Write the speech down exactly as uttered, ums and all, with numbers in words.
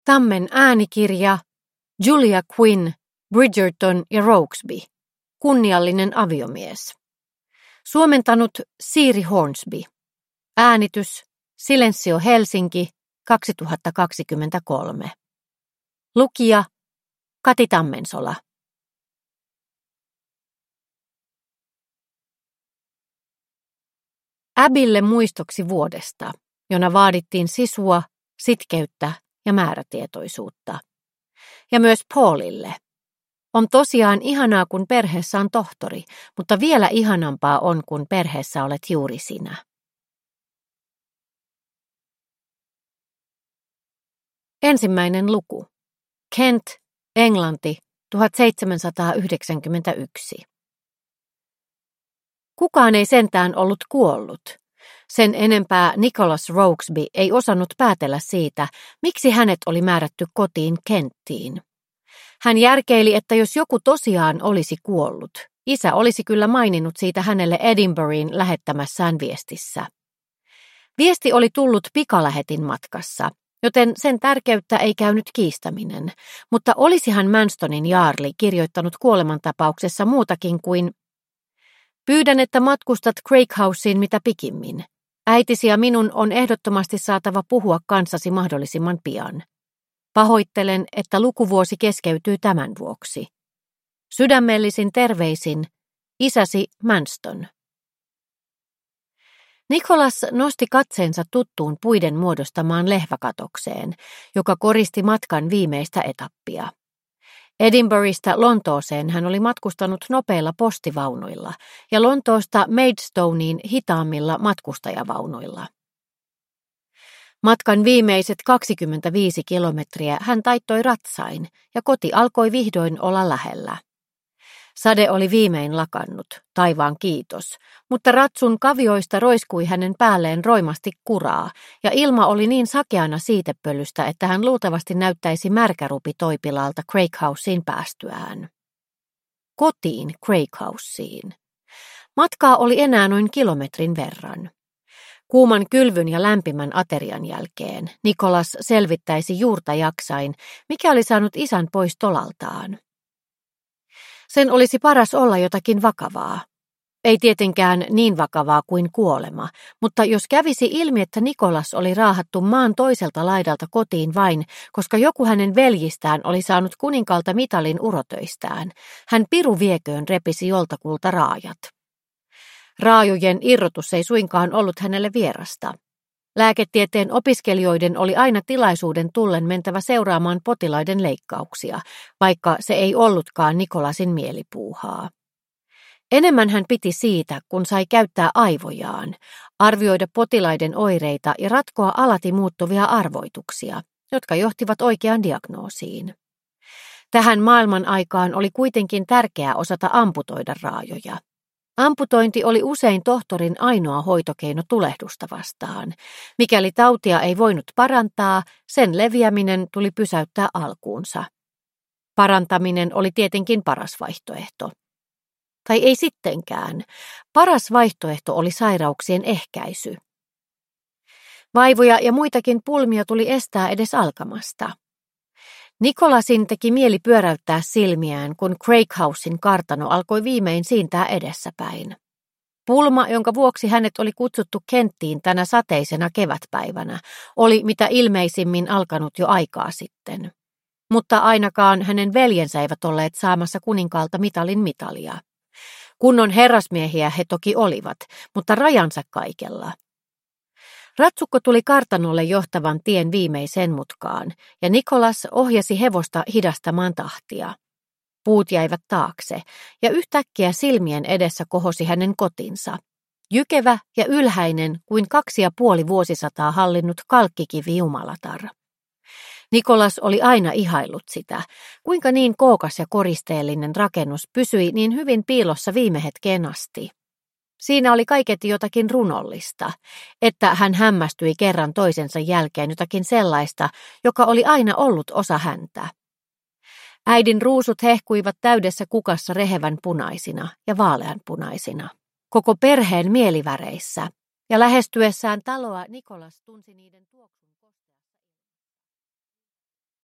Tammen äänikirja Julia Quinn, Bridgerton ja Rokesby. Kunniallinen aviomies. Suomentanut Siiri Hornsby. Äänitys Silensio Helsinki kaksituhattakaksikymmentäkolme. Lukija Kati Tammensola. Abbylle muistoksi vuodesta, jona vaadittiin sisua, sitkeyttä ja määrätietoisuutta. Ja myös Paulille. On tosiaan ihanaa, kun perheessä on tohtori, mutta vielä ihanampaa on, kun perheessä olet juuri sinä. Ensimmäinen luku. Kent, Englanti, tuhatseitsemänsataayhdeksänkymmentäyksi. Kukaan ei sentään ollut kuollut. Sen enempää Nicholas Rokesby ei osannut päätellä siitä, miksi hänet oli määrätty kotiin Kenttiin. Hän järkeili, että jos joku tosiaan olisi kuollut, isä olisi kyllä maininnut siitä hänelle Edinburghin lähettämässään viestissä. Viesti oli tullut pikalähetin matkassa, joten sen tärkeyttä ei käynyt kiistäminen, mutta olisihan Manstonin jaarli kirjoittanut kuolemantapauksessa muutakin kuin: pyydän, että matkustat Craighouseen mitä pikimmin. Äitisi ja minun on ehdottomasti saatava puhua kanssasi mahdollisimman pian. Pahoittelen, että lukuvuosi keskeytyy tämän vuoksi. Sydämellisin terveisin, isäsi Manston. Nicholas nosti katseensa tuttuun puiden muodostamaan lehväkatokseen, joka koristi matkan viimeistä etappia. Edinburghista Lontooseen hän oli matkustanut nopeilla postivaunuilla ja Lontoosta Maidstonein hitaammilla matkustajavaunuilla. Matkan viimeiset kaksikymmentäviisi kilometriä hän taittoi ratsain ja koti alkoi vihdoin olla lähellä. Sade oli viimein lakannut, taivaan kiitos, mutta ratsun kavioista roiskui hänen päälleen roimasti kuraa ja ilma oli niin sakeana siitepölystä, että hän luultavasti näyttäisi märkärupitoipilaalta Craighouseen päästyään. Kotiin Craighouseen. Matkaa oli enää noin kilometrin verran. Kuuman kylvyn ja lämpimän aterian jälkeen Nicholas selvittäisi juurta jaksain, mikä oli saanut isän pois tolaltaan. Sen olisi paras olla jotakin vakavaa. Ei tietenkään niin vakavaa kuin kuolema, mutta jos kävisi ilmi, että Nicholas oli raahattu maan toiselta laidalta kotiin vain, koska joku hänen veljistään oli saanut kuninkaalta mitalin urotöistään, hän piru vieköön repisi joltakulta raajat. Raajojen irrotus ei suinkaan ollut hänelle vierasta. Lääketieteen opiskelijoiden oli aina tilaisuuden tullen mentävä seuraamaan potilaiden leikkauksia, vaikka se ei ollutkaan Nicholasin mielipuuhaa. Enemmän hän piti siitä, kun sai käyttää aivojaan, arvioida potilaiden oireita ja ratkoa alati muuttuvia arvoituksia, jotka johtivat oikeaan diagnoosiin. Tähän maailman aikaan oli kuitenkin tärkeää osata amputoida raajoja. Amputointi oli usein tohtorin ainoa hoitokeino tulehdusta vastaan. Mikäli tautia ei voinut parantaa, sen leviäminen tuli pysäyttää alkuunsa. Parantaminen oli tietenkin paras vaihtoehto. Tai ei sittenkään. Paras vaihtoehto oli sairauksien ehkäisy. Vaivoja ja muitakin pulmia tuli estää edes alkamasta. Nicholasin teki mieli pyöräyttää silmiään, kun Craighouseen kartano alkoi viimein siintää edessäpäin. Pulma, jonka vuoksi hänet oli kutsuttu Kenttiin tänä sateisena kevätpäivänä, oli mitä ilmeisimmin alkanut jo aikaa sitten. Mutta ainakaan hänen veljensä eivät olleet saamassa kuninkaalta mitalin mitalia. Kunnon herrasmiehiä he toki olivat, mutta rajansa kaikella. Ratsukko tuli kartanolle johtavan tien viimeiseen mutkaan, ja Nicholas ohjasi hevosta hidastamaan tahtia. Puut jäivät taakse, ja yhtäkkiä silmien edessä kohosi hänen kotinsa. Jykevä ja ylhäinen kuin kaksi ja puoli vuosisataa hallinnut kalkkikivi jumalatar. Nicholas oli aina ihaillut sitä, kuinka niin kookas ja koristeellinen rakennus pysyi niin hyvin piilossa viime hetkeen asti. Siinä oli kaiketi jotakin runollista, että hän hämmästyi kerran toisensa jälkeen jotakin sellaista, joka oli aina ollut osa häntä. Äidin ruusut hehkuivat täydessä kukassa rehevän punaisina ja vaaleanpunaisina, koko perheen mieliväreissä, ja lähestyessään taloa Nicholas tunsi niiden tuoksun.